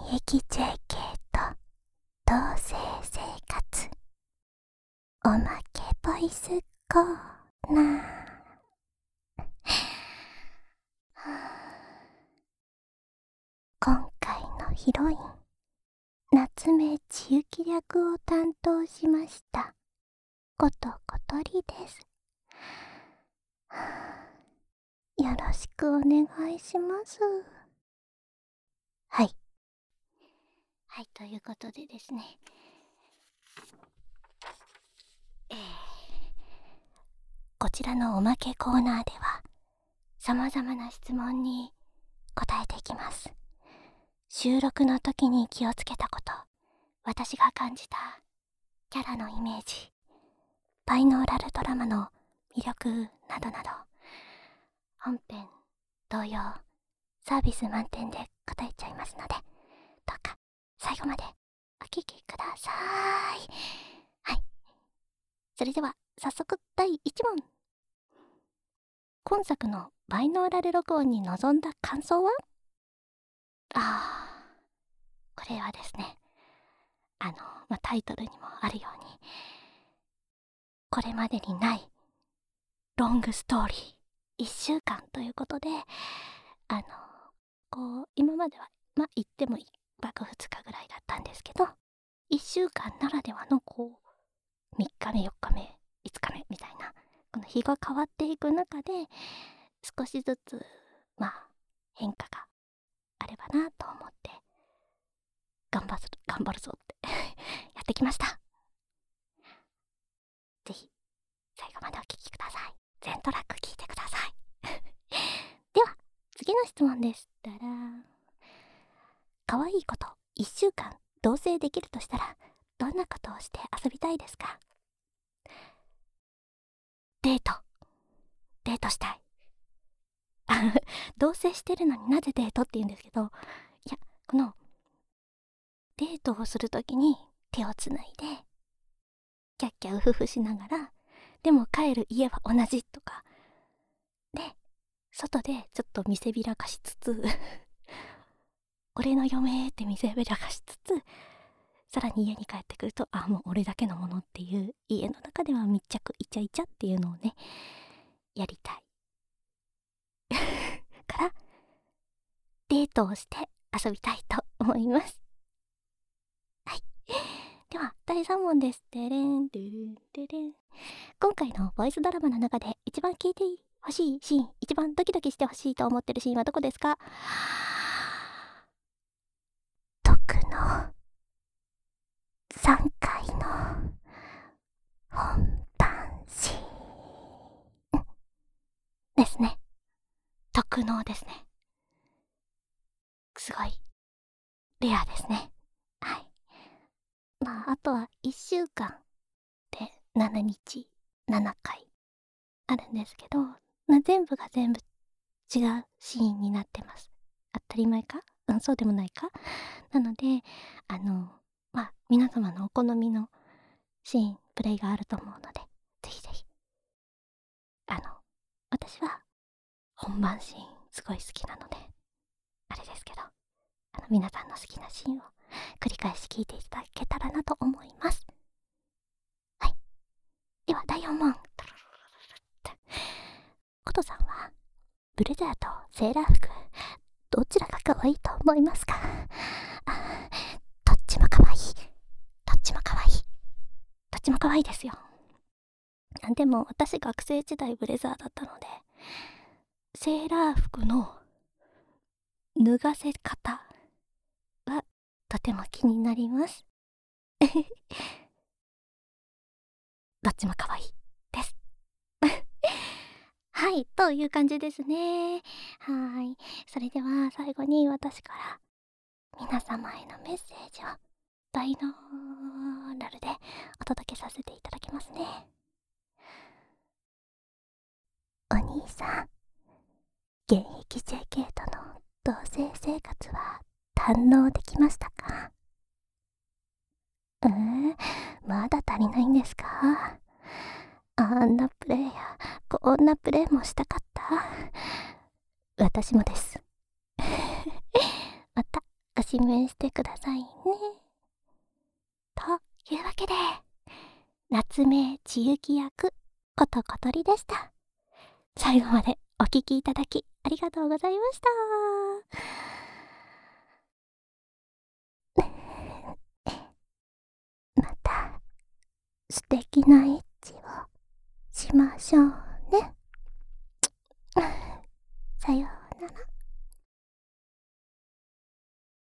役 JK と同棲生活おまけボイスコーナー今回のヒロイン夏目千雪役を担当しましたことことりです。よろしくお願いします。はい、ということでですね、こちらのおまけコーナーでは様々な質問に答えていきます。収録の時に気をつけたこと、私が感じたキャラのイメージ、バイノーラルドラマの魅力などなど、本編同様サービス満点で答えちゃいますので、どうか最後までお聞きください。はい、それでは早速第1問。今作のバイノーラル録音に臨んだ感想は？これはですね、タイトルにもあるように、これまでにないロングストーリー1週間ということで、今までは言っても1泊2日ぐらいだったんですけど、1週間ならではの3日目4日目5日目みたいな、この日が変わっていく中で少しずつ変化があればなと思って頑張るぞってやってきました。ぜひ最後までお聞きください。全トラック聞いてくださいでは次の質問でしたら、可愛い子と1週間同棲できるとしたらどんなことをして遊びたいですか？デートしたい同棲してるのになぜデートって言うんですけど、このデートをするときに手をつないでキャッキャウフフしながら、でも帰る家は同じとかで、外でちょっと見せびらかしつつ俺の嫁って見せびらかしつつ、さらに家に帰ってくるともう俺だけのものっていう、家の中では密着イチャイチャっていうのをねやりたいからデートをして遊びたいと思います。はい、では第3問です。でれんでれんでれん。今回のボイスドラマの中で一番聞いてほしいシーン、一番ドキドキしてほしいと思ってるシーンはどこですか？徳の3回の本番シーンですね。特能ですね。すごいレアですね。はい。あとは1週間で7日7回あるんですけど、全部が全部違うシーンになってます。当たり前か？そうでもないか？なので皆様のお好みのシーンプレイがあると思うので、ぜひぜひ私は本番シーンすごい好きなのであれですけど、皆さんの好きなシーンを繰り返し聞いていただけたらなと思います。はい、では第4問。ことさんはブレザーとセーラー服どちらが可愛いと思いますか？どっちも可愛い。どっちも可愛い。どっちも可愛いですよ。でも私学生時代ブレザーだったので、セーラー服の脱がせ方はとても気になりますどっちも可愛いですはい、という感じですね。はい、それでは最後に私から皆様へのメッセージをバイノーラルでお届けさせていただきますね。お兄さん、現役 JK との同棲生活は堪能できましたか？まだ足りないんですか？あんなプレイやこんなプレイもしたかった。私もですまたごしめしてくださいね。というわけで、夏目千雪役ことことりでした。最後までお聞きいただきありがとうございました。また素敵なエッチをしましょうね。さようなら。